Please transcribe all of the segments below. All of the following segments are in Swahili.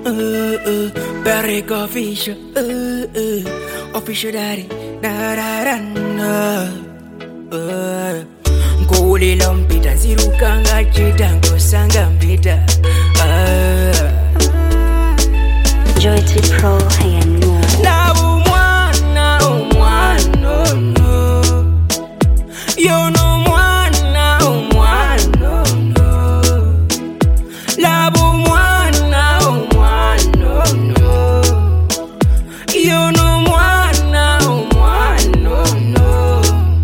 Barrick official, official daddy, na. Nkuli lompita nzirukanga chita nkosanga mpita. Joy to Pro and no. Labu mwana, mwana, no. You know mwana, mwana, no. Labu mwana, mwana, no. You know mwana, mwana, no.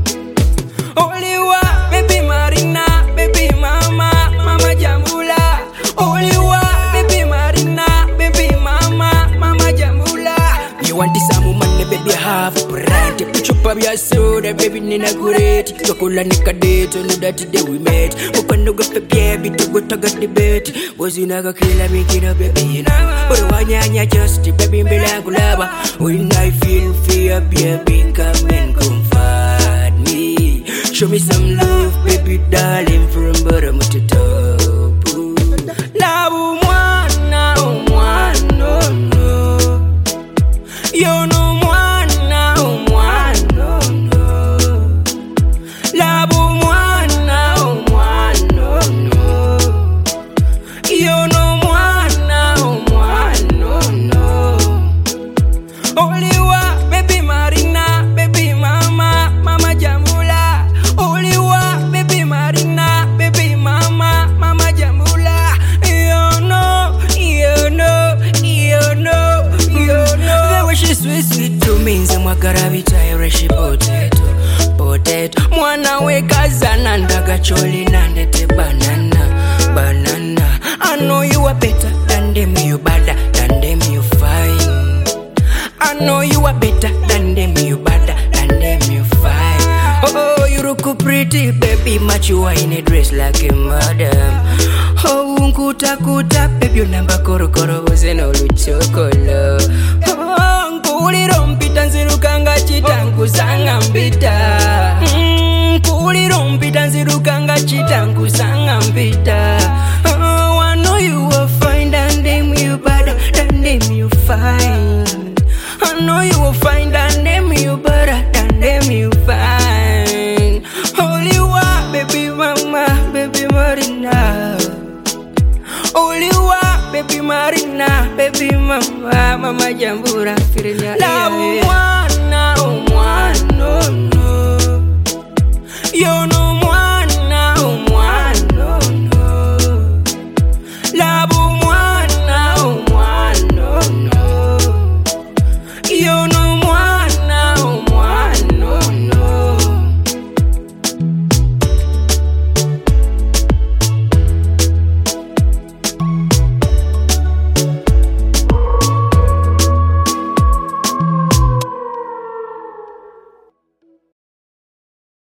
Only one, baby Marina, baby mama, mama Jambula. Only one, baby Marina, baby mama, mama Jambula. You want this woman, baby have a brand. Put your baby a soda, baby nina great. Chocola nika date, know that today we met. Open no go for baby, to go to get debate. Was you naga killer me kid baby now? But wanyanya just baby mbelangulaba. When I feel fear, baby come and comfort me. Show me some love, baby darling, from bottom to top. Labu mwana, mwana, no. You know mwana, mwana, no. Labu mwana, mwana, no. You know mwana, mwana, no. Only one, baby Marina, baby mama, mama Jambula. Only one, baby Marina, baby mama, mama Jambula. You know, you know, you know, you know. The way she's sweet, sweet to me, nzemwa garabita ireshi potato, potato. Mwana weka zana ndaga choli nandete banana, banana. I know you are better than them, you better than them, you fine. I know you are better than them, you better than them, you fine. Oh, you look pretty, baby, much you are in a dress like a madam. Oh, unkuta kuta, baby, your number koro was an old chocolate. Oh, nkuli rompita nzirukanga chitangu zanga mbita. Nkuli rompita nzirukanga chitangu zanga mbita. Oh, I know you are fine than them, you better than them, you fine. I know you will find that name, you better than them, you fine. Only one, baby mama, baby Marina. Only one, baby Marina, baby mama, mama Jambura. Labu mwana, mwana, no. You know